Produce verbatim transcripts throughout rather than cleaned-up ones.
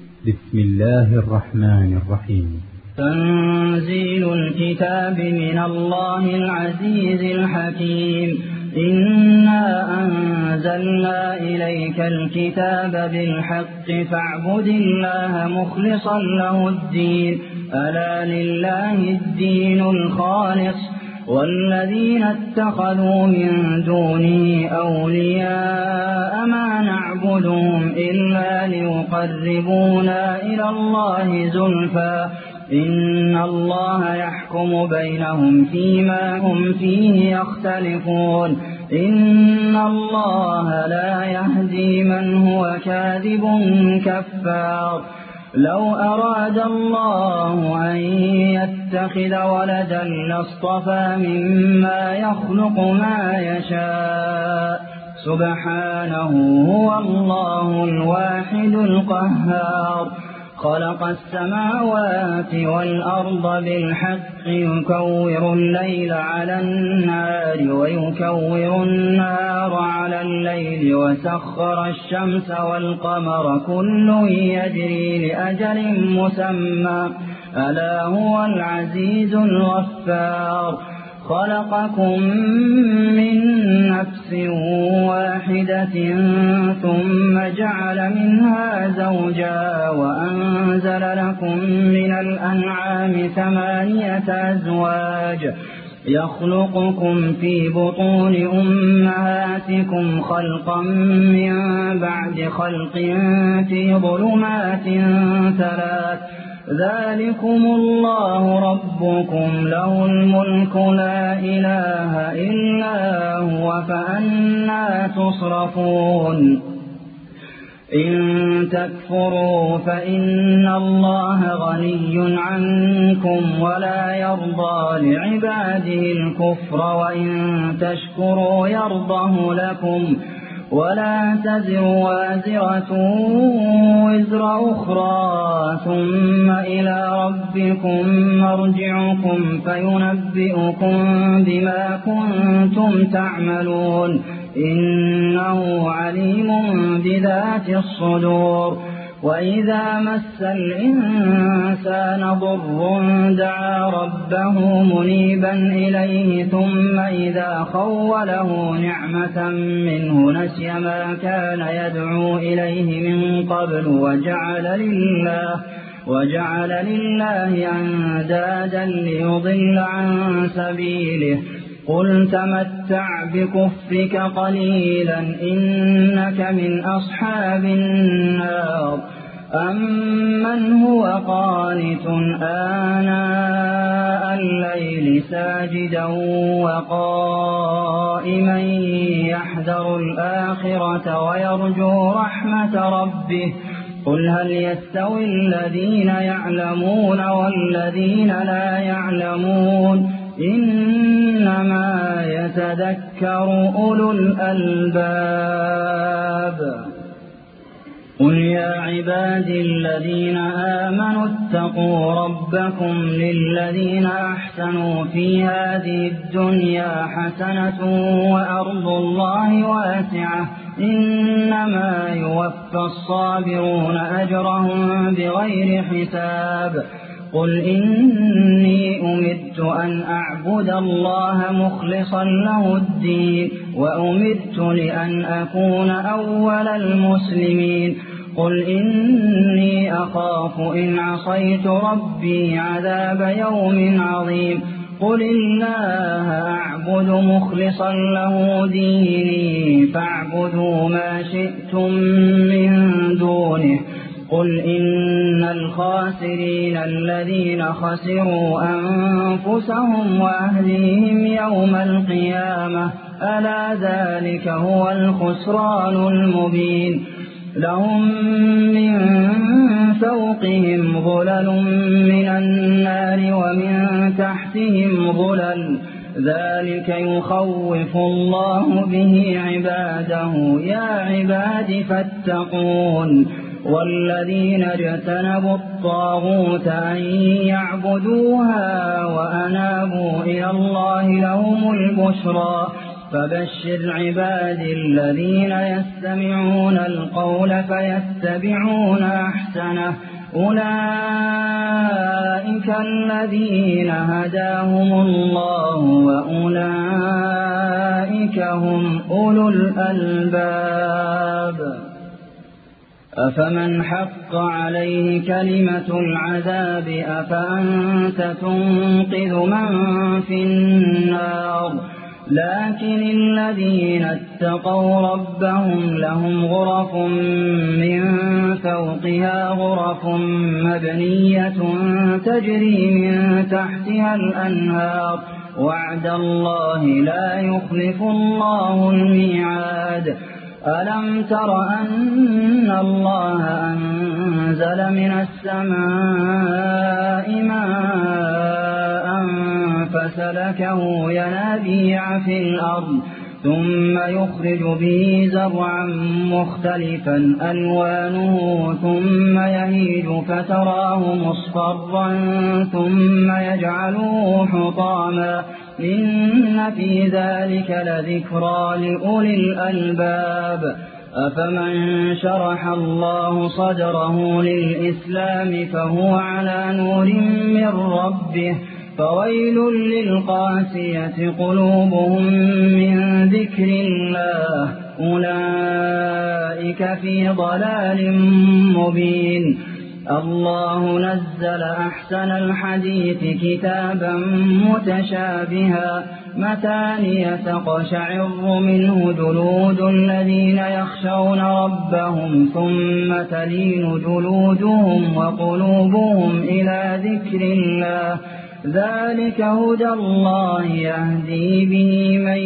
بسم الله الرحمن الرحيم. تنزيل الكتاب من الله العزيز الحكيم. إنا أنزلنا إليك الكتاب بالحق فاعبد الله مخلصا له الدين. ألا لله الدين الخالص والذين اتخذوا من دونه أولياء ما نعبدهم إلا ليقربونا إلى الله زلفى إن الله يحكم بينهم فيما هم فيه يختلفون. إن الله لا يهدي من هو كاذب كفار. لو أراد الله أن يتخذ ولدا لاصطفى مما يخلق ما يشاء سبحانه هو الله الواحد القهار. خلق السماوات والأرض بالحق يكور الليل على النهار ويكور النهار على الليل وسخر الشمس والقمر كل يجري لأجل مسمى ألا هو العزيز الغفار. خلقكم من نفس واحدة ثم جعل منها زوجا وأنزل لكم من الأنعام ثمانية أزواج يخلقكم في بطون أمهاتكم خلقا من بعد خلق في ظلمات ثلاث ذلكم الله ربكم له الملك لا إله إلا هو فأنى تصرفون. إن تكفروا فإن الله غني عنكم ولا يرضى لعباده الكفر وإن تشكروا يرضه لكم ولا تزر وازرة وزر أخرى ثم إلى ربكم مرجعكم فينبئكم بما كنتم تعملون إنه عليم بذات الصدور. وإذا مس الإنسان ضر دعا ربه منيبا إليه ثم إذا خوله نعمة منه نسي ما كان يدعو إليه من قبل وجعل لله وجعل لله أندادا ليضل عن سبيله. قل تمتع بكفرك قليلا إنك من أصحاب النار. أمن هو قانت آناء الليل ساجدا وقائما يحذر الآخرة ويرجو رحمة ربه قل هل يستوي الذين يعلمون والذين لا يعلمون إنما يتذكر أولو الألباب. قل يا عبادي الذين آمنوا اتقوا ربكم للذين أحسنوا في هذه الدنيا حسنة وأرض الله واسعة إنما يوفى الصابرون أجرهم بغير حساب. قل إني أمرت أن أعبد الله مخلصا له الدين وأمرت لأن أكون أول المسلمين. قل إني أخاف إن عصيت ربي عذاب يوم عظيم. قل الله أعبد مخلصا له ديني فاعبدوا ما شئتم من دونه. قل إن الخاسرين الذين خسروا أنفسهم وأهليهم يوم القيامة ألا ذلك هو الخسران المبين. لهم من فوقهم ظلل من النار ومن تحتهم ظلل ذلك يخوف الله به عباده يا عباد فاتقون. والذين اجتنبوا الطاغوت أن يعبدوها وأنابوا إلى الله لهم البشرى فبشر عبادي الذين يستمعون القول فيتبعون أحسنه أولئك الذين هداهم الله وأولئك هم أولو الألباب أفمن حق عليه كلمة العذاب أفأنت تنقذ من في النار لكن الذين اتقوا ربهم لهم غرف من فوقها غرف مبنية تجري من تحتها الأنهار وعد الله لا يخلف الله الميعاد ألم تر أن الله أنزل من السماء ماء فسلكه ينابيع في الأرض ثم يخرج به زرعا مختلفا ألوانه ثم يهيج فتراه مصفرا ثم يجعله حطاما إن في ذلك لذكرى لأولي الألباب أفمن شرح الله صدره للإسلام فهو على نور من ربه فويل للقاسية قلوبهم من ذكر الله أولئك في ضلال مبين الله نزل أحسن الحديث كتابا متشابها مثانية تقشعر منه جلود الذين يخشون ربهم ثم تلين جلودهم وقلوبهم إلى ذكر الله ذلك هدى الله يهدي به من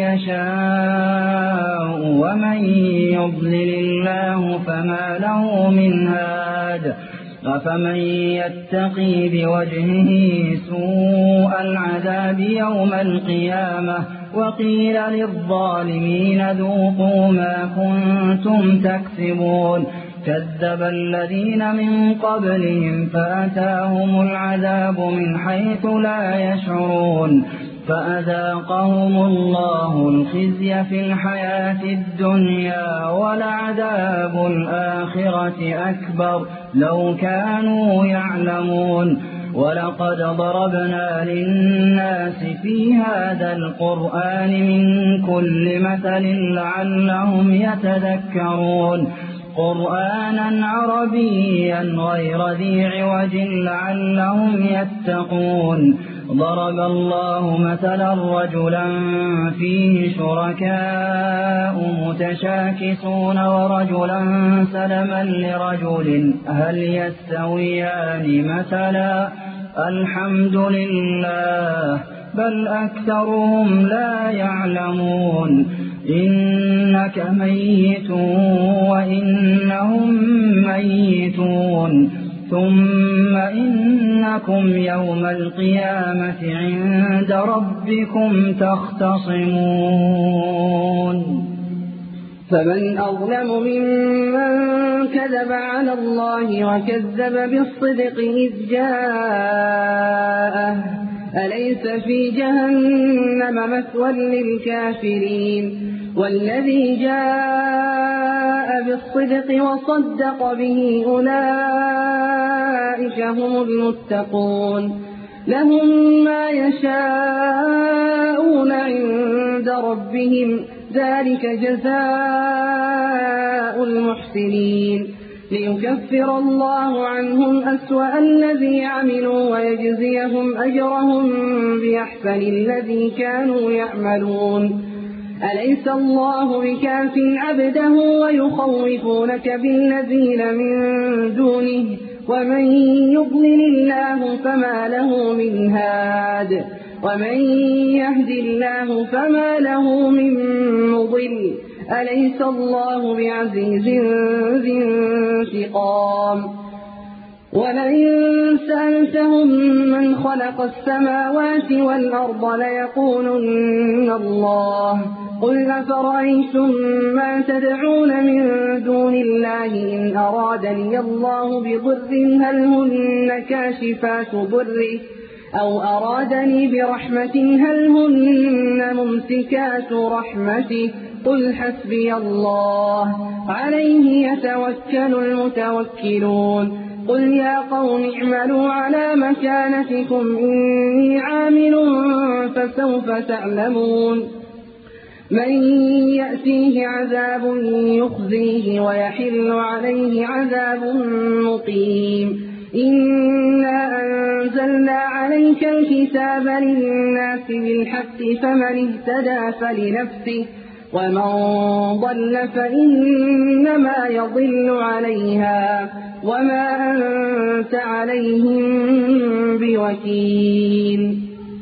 يشاء ومن يضلل الله فما له من هاد أفمن يتقي بوجهه سوء العذاب يوم القيامة وقيل للظالمين ذوقوا ما كنتم تكسبون كذب الذين من قبلهم فأتاهم العذاب من حيث لا يشعرون فأذاقهم الله الخزي في الحياة الدنيا ولعذاب الآخرة أكبر لو كانوا يعلمون ولقد ضربنا للناس في هذا القرآن من كل مثل لعلهم يتذكرون قرآنا عربيا غير ذي عوج لعلهم يتقون ضرب الله مثلا رجلا فيه شركاء متشاكسون ورجلا سلما لرجل هل يستويان مثلا الحمد لله بل أكثرهم لا يعلمون إنك ميت وإنهم ميتون ثم إنكم يوم القيامة عند ربكم تختصمون فمن أظلم ممن كذب على الله وكذب بالصدق إذ جاءه أليس في جهنم مثوى للكافرين والذي جاء بالصدق وصدق به أولئك هم المتقون لهم ما يشاءون عند ربهم ذلك جزاء المحسنين ليكفر الله عنهم أسوأ الذي عملوا ويجزيهم أجرهم بأحسن الذي كانوا يعملون أليس الله بكاف عبده ويخوفونك بالذين من دونه ومن يضلل الله فما له من هاد ومن يهد الله فما له من مضل أليس الله بعزيز ذي انتقام ولئن سألتهم من خلق السماوات والأرض ليقولن الله قل أفرأيتم ما تدعون من دون الله إن أرادني الله بضر هل هن كاشفات ضره أو أرادني برحمة هل هن ممسكات رحمته قل حسبي الله عليه يتوكل المتوكلون قل يا قوم اعملوا على مكانتكم إني عامل فسوف تعلمون من يأتيه عذاب يخزيه ويحل عليه عذاب مقيم إنا أنزلنا عليك الكتاب للناس بالحق فمن اهتدى فلنفسه ومن ضل فإنما يضل عليها وما أنت عليهم بوكيل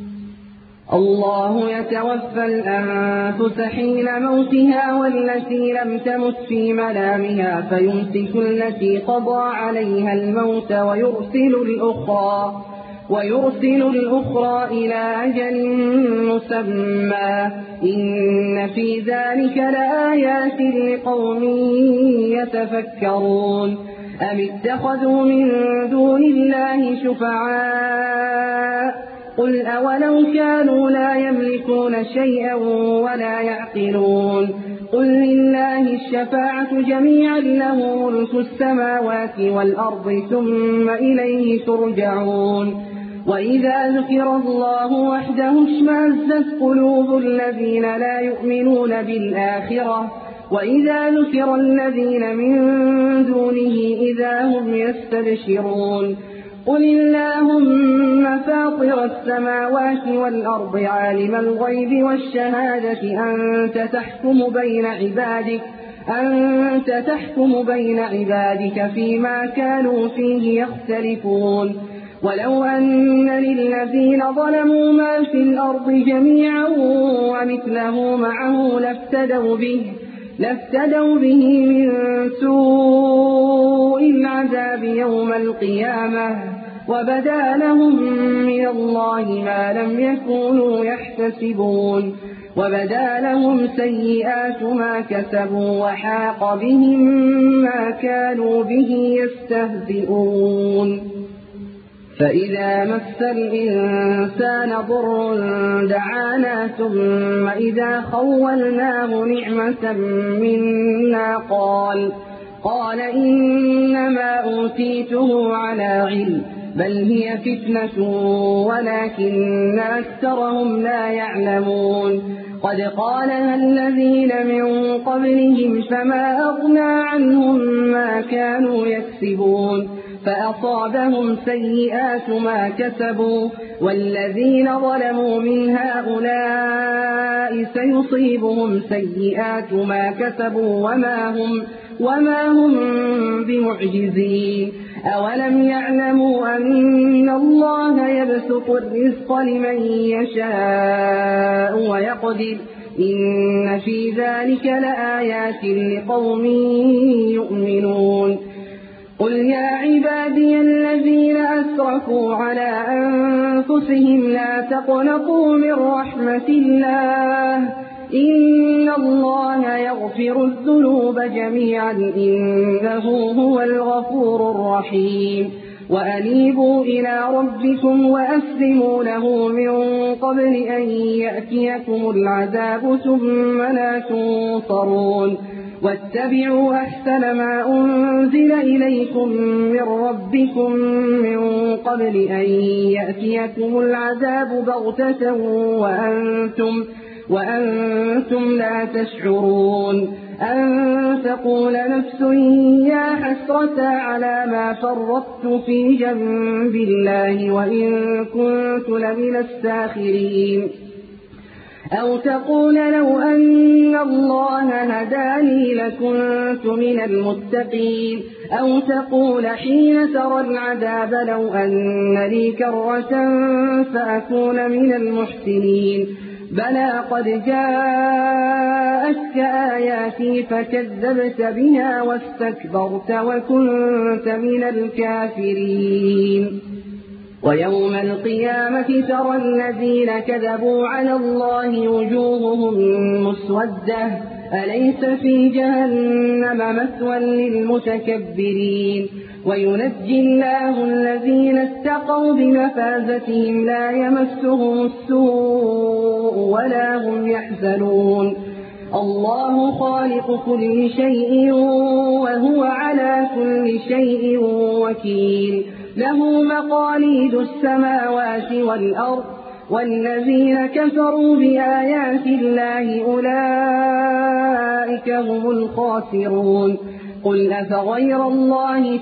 الله يتوفى الأنفس حين موتها والتي لم تمت في منامها فيمسك التي قضى عليها الموت ويرسل الأخرى ويرسل الأخرى إلى أجل مسمى إن في ذلك لآيات لقوم يتفكرون أم اتخذوا من دون الله شفعاء قل أولو كانوا لا يملكون شيئا ولا يعقلون قل لله الشفاعة جميعا له ملك السماوات والأرض ثم إليه ترجعون وإذا ذكر الله وحده اشمأزت قلوب الذين لا يؤمنون بالآخرة وإذا ذكر الذين من دونه إذا هم يستبشرون قل اللهم فاطر السماوات والأرض عالم الغيب والشهادة أنت تحكم بين عبادك أنت تحكم بين عبادك فيما كانوا فيه يختلفون ولو أن للذين ظلموا ما في الأرض جميعا ومثله معه لافتدوا به لافتدوا به من سوء العذاب يوم القيامة وبدا لهم من الله ما لم يكونوا يحتسبون وبدا لهم سيئات ما كسبوا وحاق بهم ما كانوا به يستهزئون فإذا مس الإنسان ضر دعانا ثم إذا خولناه نعمة منا قال قال إنما أوتيته على علم بل هي فتنة ولكن أكثرهم لا يعلمون قد قالها الذين من قبلهم فما أغنى عنهم ما كانوا يكسبون فأصابهم سيئات ما كسبوا والذين ظلموا من هؤلاء سيصيبهم سيئات ما كسبوا وما هم, وما هم بمعجزين أولم يعلموا أن الله يبسط الرزق لمن يشاء ويقدر إن في ذلك لآيات لقوم يؤمنون قل يا عبادي الذين أسرفوا على أنفسهم لا تقنطوا من رحمة الله إن الله يغفر الذنوب جميعا إنه هو الغفور الرحيم وأنيبوا إلى ربكم وأسلموا له من قبل أن يأتيكم العذاب ثم لا تنصرون واتبعوا أحسن ما أنزل إليكم من ربكم من قبل أن يأتيكم العذاب بغتة وأنتم, وأنتم لا تشعرون أن تقول نفس يا حسرة على ما فرطت في جنب الله وإن كنت لمن الساخرين أو تقول لو أن الله هداني لكنت من المتقين أو تقول حين ترى العذاب لو أن لي كرة فأكون من المحسنين بلى قد جاءتك آياتي فكذبت بها واستكبرت وكنت من الكافرين ويوم القيامة ترى الذين كذبوا على الله وجوههم مسودة أليس في جهنم مثوى للمتكبرين وينجي الله الذين اتقوا بمفازتهم لا يمسهم السوء ولا هم يحزنون الله خالق كل شيء وهو على كل شيء وكيل له مقاليد السماوات والأرض والذين كفروا بآيات الله أولئك هم الخاسرون قل أفغير الله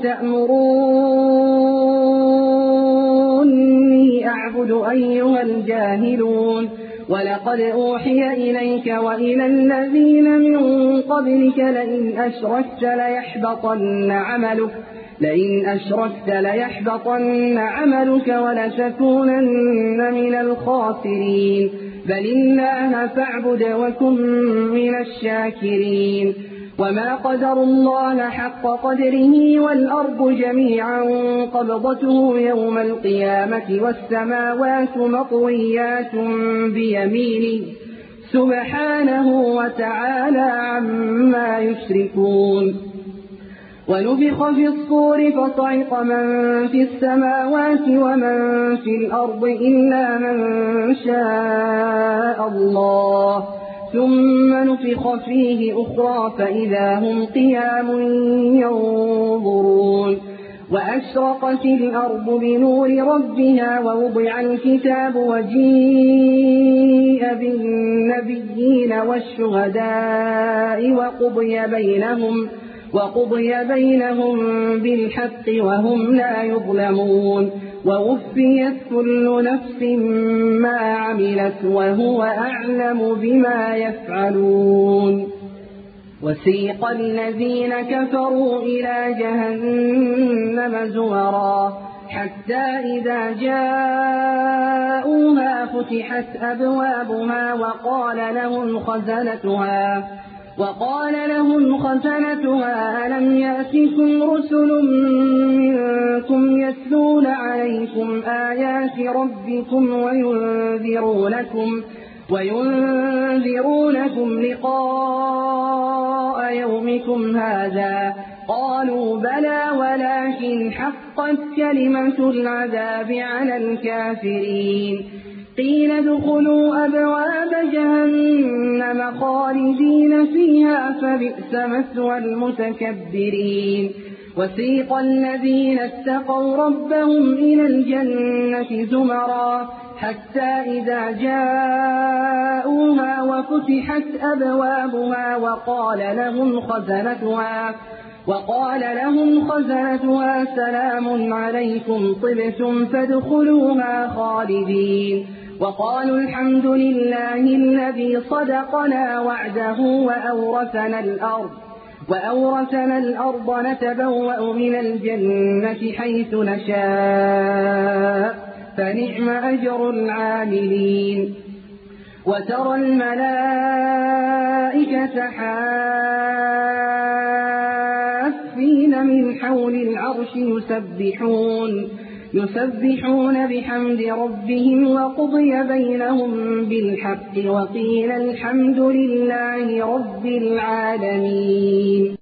تأمروني أعبد أيها الجاهلون ولقد أوحي إليك وإلى الذين من قبلك لئن أشركت ليحبطن عملك لئن أشركت ليحبطن عملك ولتكونن من الخاسرين بل الله فاعبد وكن من الشاكرين وما قدروا الله حق قدره والأرض جميعا قبضته يوم القيامة والسماوات مطويات بيمينه سبحانه وتعالى عما يشركون ونفخ في الصور فصعق من في السماوات ومن في الأرض إلا من شاء الله ثم نفخ فيه أخرى فإذا هم قيام ينظرون وأشرقت الأرض بنور ربها ووضع الكتاب وجيء بالنبيين والشهداء وقضي بينهم وقضي بينهم بالحق وهم لا يظلمون ووفيت كل نفس ما عملت وهو أعلم بما يفعلون وسيق الذين كفروا إلى جهنم زمرا حتى إذا جاءوها فتحت أبوابها وقال لهم خزنتها وقال لهم خزنتها ألم يأتكم رسل منكم يتلون عليكم آيات ربكم وينذرونكم وينذرونكم لقاء يومكم هذا قالوا بلى ولكن حقت كلمة العذاب على الكافرين قيل ادخلوا أبواب جهنم خالدين فيها فبئس مثوى المتكبرين وسيق الذين اتقوا ربهم إلى الجنة زمرا حتى إذا جاءوها وفتحت أبوابها وقال لهم خزنتها وقال لهم خزنتها سلام عليكم طبتم فادخلوها خالدين وقالوا الحمد لله الذي صدقنا وعده وأورثنا الأرض وأورثنا الأرض نتبوأ من الجنة حيث نشاء فنعم أجر العاملين وترى الملائكة حافين من حول العرش يسبحون يسبحون بحمد ربهم وقضي بينهم بالحق وقيل الحمد لله رب العالمين